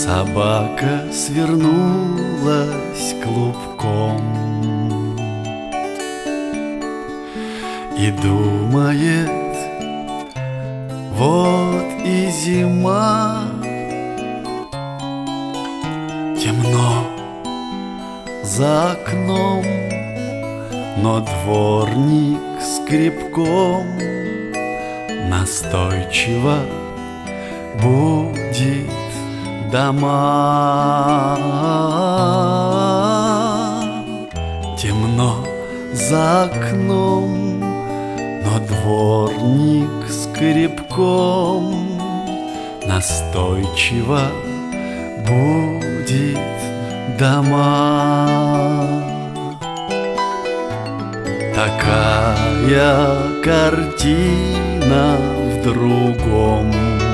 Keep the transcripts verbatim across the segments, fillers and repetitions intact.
Собака свернулась клубком и думает: вот и зима. Темно за окном, но дворник скребком настойчиво будет дома. Темно за окном, но дворник скребком настойчиво будет дома. Такая картина в другом,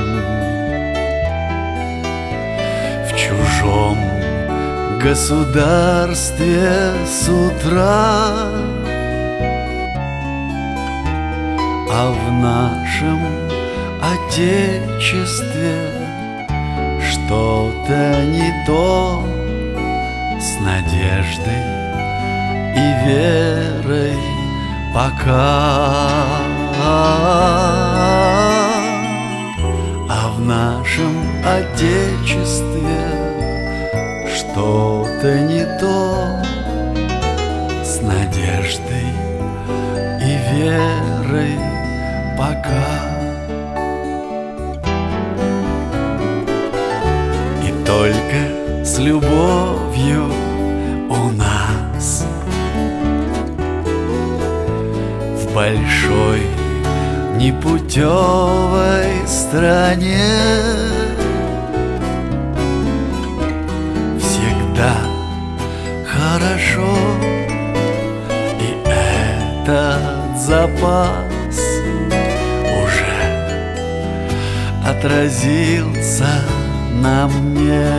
в чужом государстве с утра, а в нашем отечестве что-то не то с надеждой и верой пока. А в нашем отечестве что-то не то с надеждой и верой пока. И только с любовью у нас в большой непутевой стране всегда хорошо, и этот запас уже отразился на мне.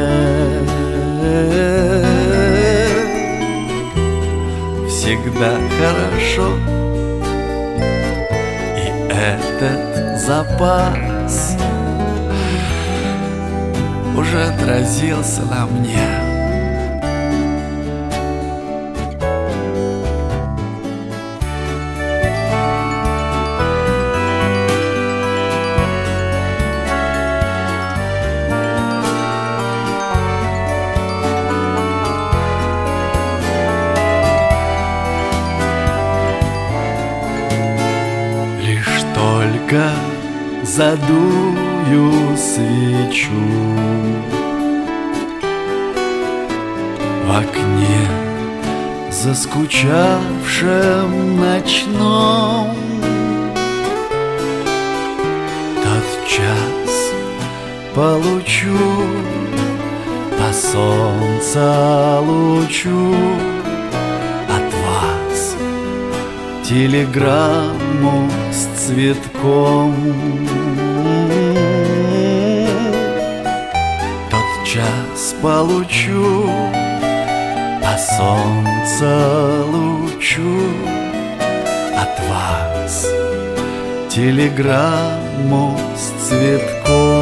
Всегда хорошо, и этот запас уже отразился на мне. Только задую свечу в окне заскучавшем ночном, тот час получу по солнца лучу от вас телеграмму с цветком. Тот час получу по солнца лучу от вас телеграмму с цветком.